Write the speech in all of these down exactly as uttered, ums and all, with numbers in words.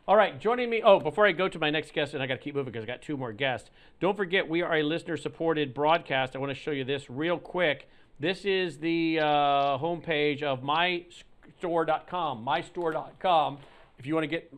All right, joining me. Oh, before I go to my next guest, and I got to keep moving because I got two more guests. Don't forget, we are a listener-supported broadcast. I want to show you this real quick. This is the uh, homepage of my store dot com. my store dot com. If you want to get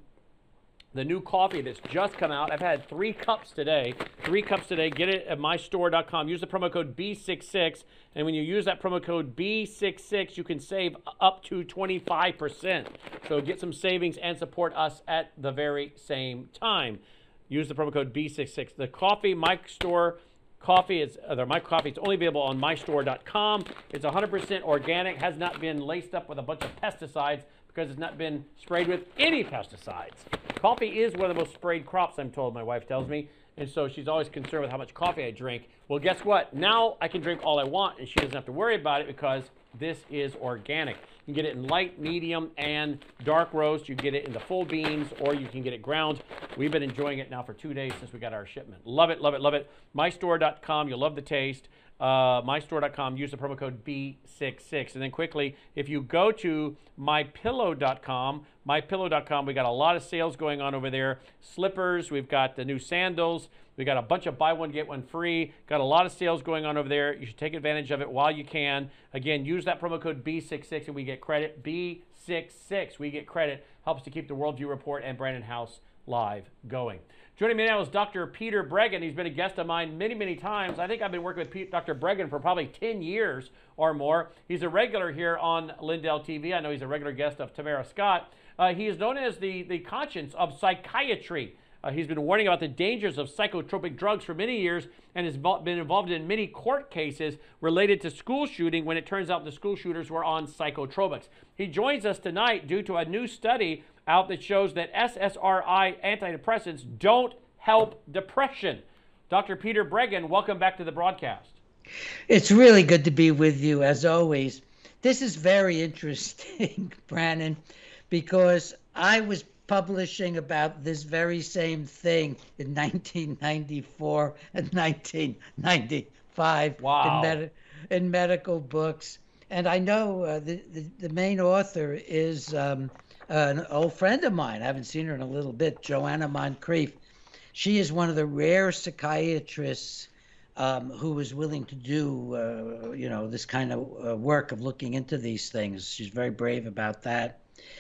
the new coffee that's just come out. I've had three cups today. Three cups today. Get it at my store dot com. Use the promo code B sixty-six. And when you use that promo code B sixty-six, you can save up to twenty-five percent. So get some savings and support us at the very same time. Use the promo code B sixty-six. The coffee, my store coffee is, uh, my coffee is only available on my store dot com. It's one hundred percent organic, has not been laced up with a bunch of pesticides because it's not been sprayed with any pesticides. Coffee is one of the most sprayed crops, I'm told, my wife tells me. And so she's always concerned with how much coffee I drink. Well, guess what? Now I can drink all I want, and she doesn't have to worry about it because this is organic. You can get it in light, medium, and dark roast. You can get it in the full beans, or you can get it ground. We've been enjoying it now for two days since we got our shipment. Love it, love it, love it. my store dot com. You'll love the taste. Uh, my store dot com. Use the promo code B sixty-six. And then quickly, if you go to my pillow dot com, my pillow dot com, we got a lot of sales going on over there. Slippers, we've got the new sandals. We got a bunch of buy one, get one free. Got a lot of sales going on over there. You should take advantage of it while you can. Again, use that promo code B sixty-six and we get credit. B sixty-six, we get credit. Helps to keep the Worldview Report and Brandon House Live going. Joining me now is Doctor Peter Breggin. He's been a guest of mine many, many times. I think I've been working with Pete, Doctor Breggin for probably ten years or more. He's a regular here on Lindell T V. I know he's a regular guest of Tamara Scott. Uh, he is known as the, the conscience of psychiatry. Uh, he's been warning about the dangers of psychotropic drugs for many years and has been involved in many court cases related to school shooting when it turns out the school shooters were on psychotropics. He joins us tonight due to a new study out that shows that S S R I antidepressants don't help depression. Doctor Peter Breggin, welcome back to the broadcast. It's really good to be with you, as always. This is very interesting, Brandon, because I was publishing about this very same thing in nineteen ninety-four and nineteen ninety-five wow. in, med- in medical books. And I know uh, the, the, the main author is um, an old friend of mine. I haven't seen her in a little bit, Joanna Moncrief. She is one of the rare psychiatrists um, who was willing to do, uh, you know, this kind of uh, work of looking into these things. She's very brave about that.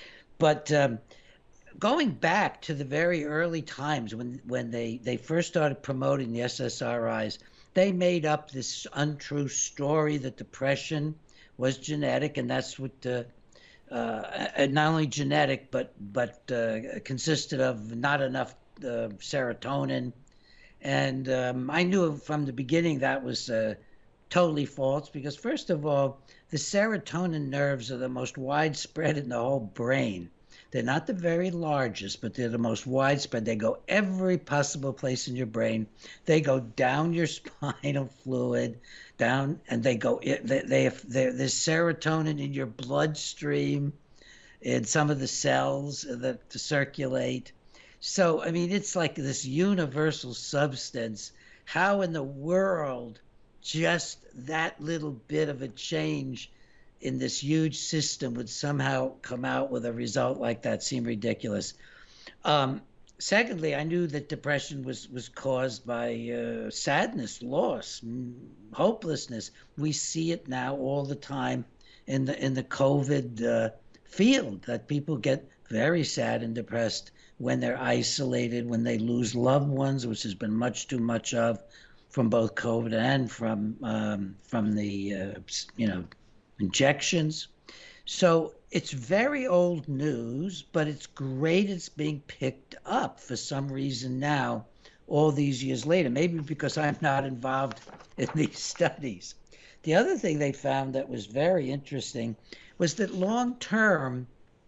But um, going back to the very early times when, when they, they first started promoting the S S R Is, they made up this untrue story that depression was genetic, and that's what uh, uh, not only genetic, but but uh, consisted of not enough uh, serotonin. And um, I knew from the beginning that was uh, totally false because, first of all, the serotonin nerves are the most widespread in the whole brain. They're not the very largest, but they're the most widespread. They go every possible place in your brain. They go down your spinal fluid, down, and they go, they, they, they, there's serotonin in your bloodstream, in some of the cells that circulate. So, I mean, it's like this universal substance. How in the world just that little bit of a change in this huge system would somehow come out with a result like that seemed ridiculous. Um, secondly, I knew that depression was, was caused by uh, sadness, loss, hopelessness. We see it now all the time in the in the COVID uh, field, that people get very sad and depressed when they're isolated, when they lose loved ones, which has been much too much of from both COVID and from um, from the uh, you know injections. So it's very old news, but it's great it's being picked up for some reason now, all these years later, maybe because I'm not involved in these studies. The other thing they found that was very interesting was that long term,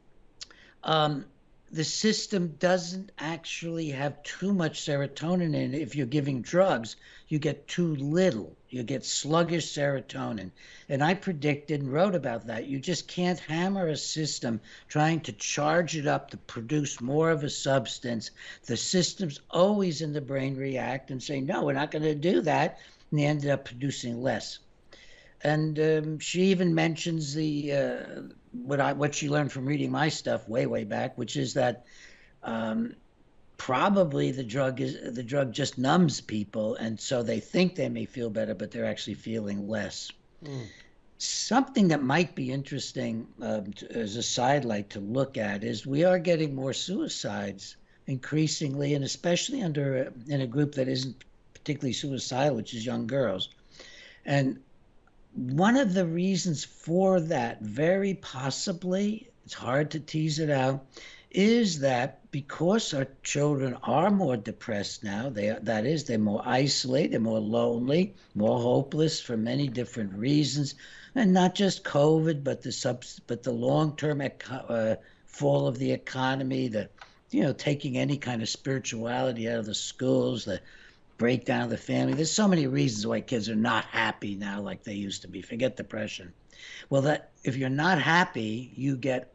um, the system doesn't actually have too much serotonin in it. If you're giving drugs, you get too little. You get sluggish serotonin. And I predicted and wrote about that. You just can't hammer a system trying to charge it up to produce more of a substance. The systems always in the brain react and say, no, we're not going to do that. And they ended up producing less. And um, she even mentions the uh, what I what she learned from reading my stuff way way back, which is that um, probably the drug is the drug just numbs people, and so they think they may feel better, but they're actually feeling less. Mm. Something that might be interesting um, to, as a sidelight to look at is we are getting more suicides increasingly, and especially under in a group that isn't particularly suicidal, which is young girls. And one of the reasons for that, very possibly, it's hard to tease it out, is that because our children are more depressed now, they are, that is, they're more isolated, they're more lonely, more hopeless for many different reasons, and not just COVID, but the subs, but the long-term eco- uh, fall of the economy, the you know taking any kind of spirituality out of the schools, the breakdown of the family. There's so many reasons why kids are not happy now like they used to be. Forget depression. Well, that if you're not happy, you get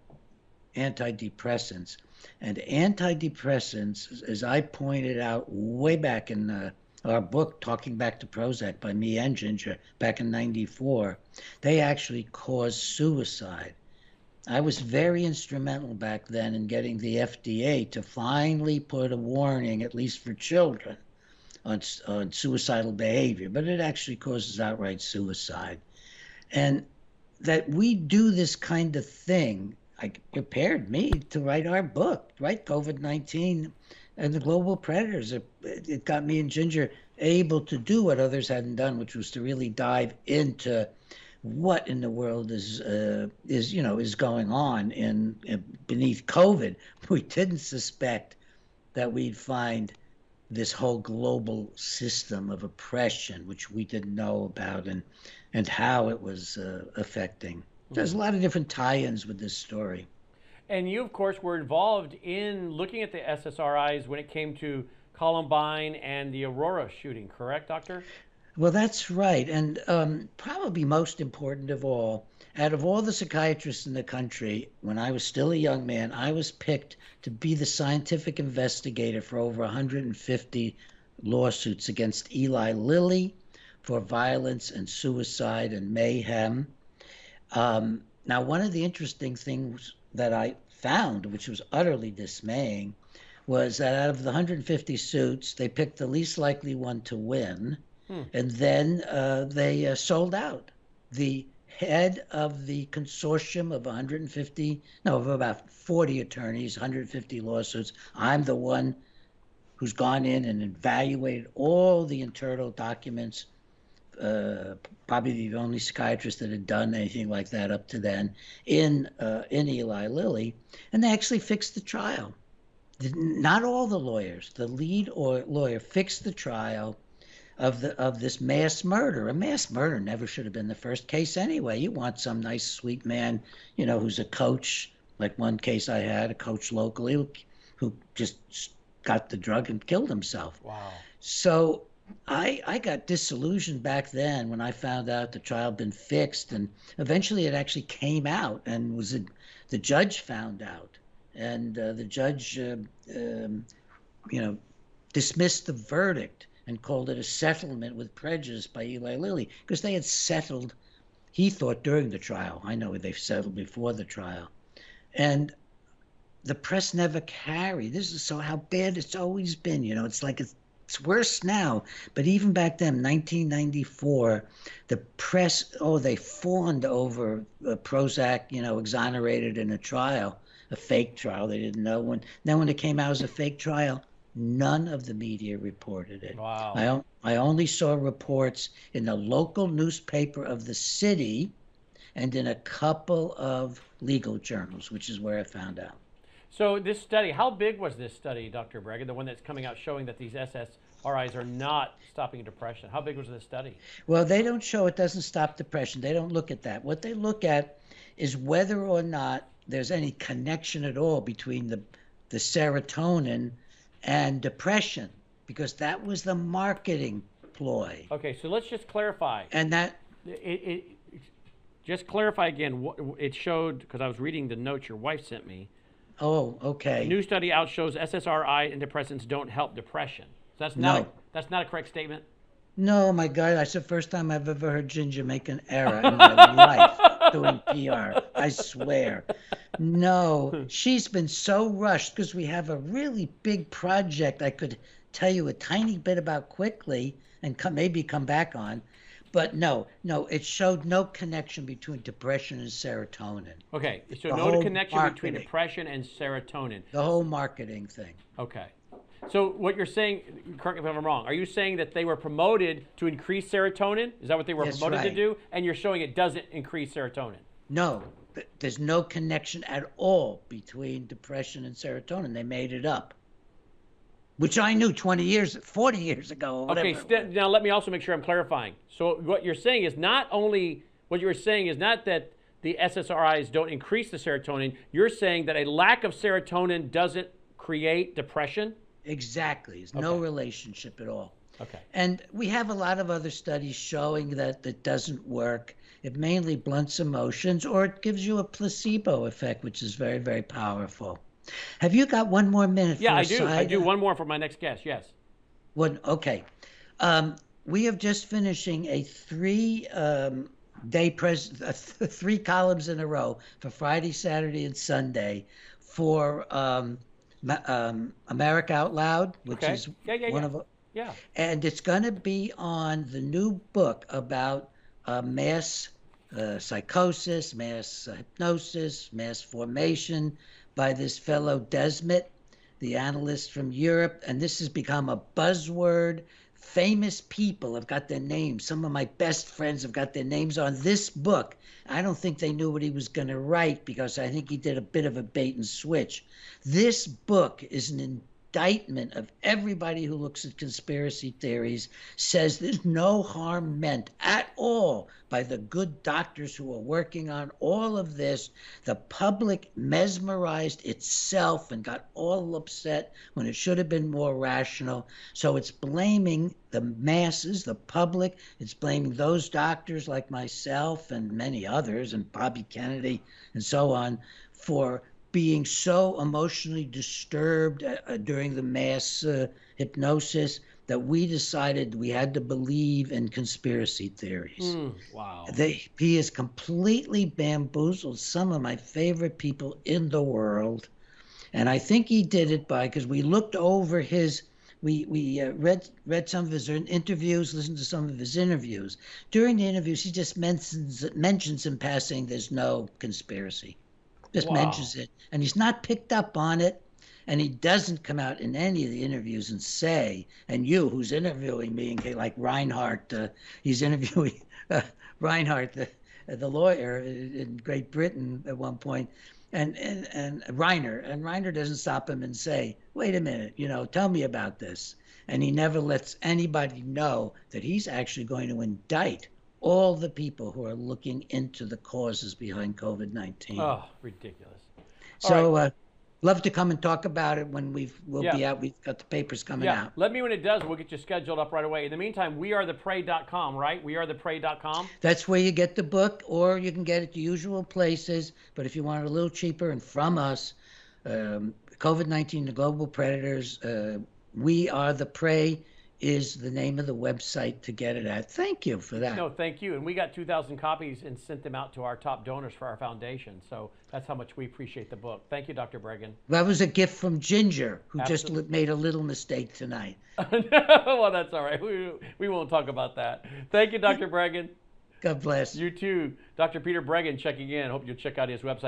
antidepressants. And antidepressants, as I pointed out way back in uh, our book, Talking Back to Prozac by me and Ginger, back in ninety-four, they actually cause suicide. I was very instrumental back then in getting the F D A to finally put a warning, at least for children, on, on suicidal behavior, but it actually causes outright suicide. And that we do this kind of thing, I prepared me to write our book, right? COVID nineteen and the global predators. It, it got me and Ginger able to do what others hadn't done, which was to really dive into what in the world is uh, is you know is going on in, in beneath COVID. We didn't suspect that we'd find this whole global system of oppression, which we didn't know about, and and how it was uh, affecting. There's a lot of different tie-ins with this story. And you, of course, were involved in looking at the S S R Is when it came to Columbine and the Aurora shooting, correct, Doctor? Well, that's right. And um, probably most important of all, out of all the psychiatrists in the country, when I was still a young man, I was picked to be the scientific investigator for over one hundred fifty lawsuits against Eli Lilly for violence and suicide and mayhem. Um, now, one of the interesting things that I found, which was utterly dismaying, was that out of the one hundred fifty suits, they picked the least likely one to win, hmm. and then uh, they uh, sold out. The head of the consortium of one hundred fifty, no, of about forty attorneys, one hundred fifty lawsuits, I'm the one who's gone in and evaluated all the internal documents, Uh, probably the only psychiatrist that had done anything like that up to then in uh, in Eli Lilly, and they actually fixed the trial. Not all the lawyers, the lead or lawyer fixed the trial of the of this mass murder. A mass murder never should have been the first case anyway. You want some nice sweet man, you know, who's a coach, like one case I had, a coach locally who, who just got the drug and killed himself. Wow. So I, I got disillusioned back then when I found out the trial had been fixed, and eventually it actually came out and was a, the judge found out, and uh, the judge, uh, um, you know, dismissed the verdict and called it a settlement with prejudice by Eli Lilly because they had settled, he thought, during the trial. I know they've settled before the trial, and the press never carried. This is so how bad it's always been. You know, it's like it's. It's worse now, but even back then, nineteen ninety-four, the press, oh, they fawned over uh, Prozac, you know, exonerated in a trial, a fake trial. They didn't know when. Then when it came out as a fake trial, none of the media reported it. Wow. I, I only saw reports in the local newspaper of the city and in a couple of legal journals, which is where I found out. So this study, how big was this study, Doctor Breggin, the one that's coming out showing that these S S R Is are not stopping depression? How big was this study? Well, they don't show it doesn't stop depression. They don't look at that. What they look at is whether or not there's any connection at all between the, the serotonin and depression, because that was the marketing ploy. Okay, so let's just clarify. And that... It, it, just clarify again, what it showed, because I was reading the notes your wife sent me. Oh, okay. A new study out shows S S R I and depressants don't help depression. So that's not no. a, that's not a correct statement? No, my God, that's the first time I've ever heard Ginger make an error in my life doing P R. I swear. No, she's been so rushed because we have a really big project I could tell you a tiny bit about quickly and come, maybe come back on. But no, no, it showed no connection between depression and serotonin. Okay, so The no whole connection between marketing, depression and serotonin. the whole marketing thing. Okay. So what you're saying, correct me if I'm wrong, are you saying that they were promoted to increase serotonin? Is that what they were That's promoted to right. do? And you're showing it doesn't increase serotonin? No, th- there's no connection at all between depression and serotonin. They made it up, which I knew twenty years, forty years ago, or whatever. Okay, it st- was. now let me also make sure I'm clarifying. So what you're saying is not only, what you're saying is not that the S S R Is don't increase the serotonin, you're saying that a lack of serotonin doesn't create depression? Exactly. There's no relationship at all. Okay. And we have a lot of other studies showing that that doesn't work. It mainly blunts emotions or it gives you a placebo effect, which is very, very powerful. Have you got one more minute Yeah, for a I do. I side? do. One more for my next guest. Yes. One, okay. Um, we are just finishing a three um, day pres uh, th- three columns in a row for Friday, Saturday, and Sunday for um, Ma- um, America Out Loud, which Okay. is Yeah, yeah, one yeah. of Yeah. and it's going to be on the new book about uh, mass uh, psychosis, mass uh, hypnosis, mass formation by this fellow Desmet, the analyst from Europe. And this has become a buzzword. Famous people have got their names. Some of my best friends have got their names on this book. I don't think they knew what he was going to write because I think he did a bit of a bait and switch. This book is an indictment of everybody who looks at conspiracy theories, says there's no harm meant at all by the good doctors who are working on all of this. The public mesmerized itself and got all upset when it should have been more rational. So it's blaming the masses, the public. It's blaming those doctors like myself and many others and Bobby Kennedy and so on for being so emotionally disturbed uh, during the mass uh, hypnosis that we decided we had to believe in conspiracy theories. Mm, wow. They, he has completely bamboozled some of my favorite people in the world. And I think he did it by, because we looked over his, we, we uh, read, read some of his interviews, listened to some of his interviews. During the interviews, he just mentions, mentions in passing there's no conspiracy. Just Wow. mentions it, and he's not picked up on it, and he doesn't come out in any of the interviews and say, and you who's interviewing me, like Reinhardt, uh, he's interviewing uh, Reinhardt, the, the lawyer in Great Britain at one point, and, and, and Reiner, and Reiner doesn't stop him and say, wait a minute, you know, tell me about this. And he never lets anybody know that he's actually going to indict all the people who are looking into the causes behind COVID nineteen. Oh, ridiculous. So, uh, love to come and talk about it when we've we'll Yeah. be out. We've got the papers coming Yeah. out. Let me when it does. We'll get you scheduled up right away. In the meantime, we are the prey dot com, right? we are the prey dot com. That's where you get the book, or you can get it the usual places. But if you want it a little cheaper and from us, um, COVID nineteen, the global predators, uh, we are the prey is the name of the website to get it at. Thank you for that. No, thank you. And we got two thousand copies and sent them out to our top donors for our foundation. So that's how much we appreciate the book. Thank you, Doctor Breggin. That was a gift from Ginger, who just Absolutely. li- made a little mistake tonight. Well, that's all right. We, we won't talk about that. Thank you, Doctor Breggin. God bless. You too. Doctor Peter Breggin checking in. Hope you'll check out his website.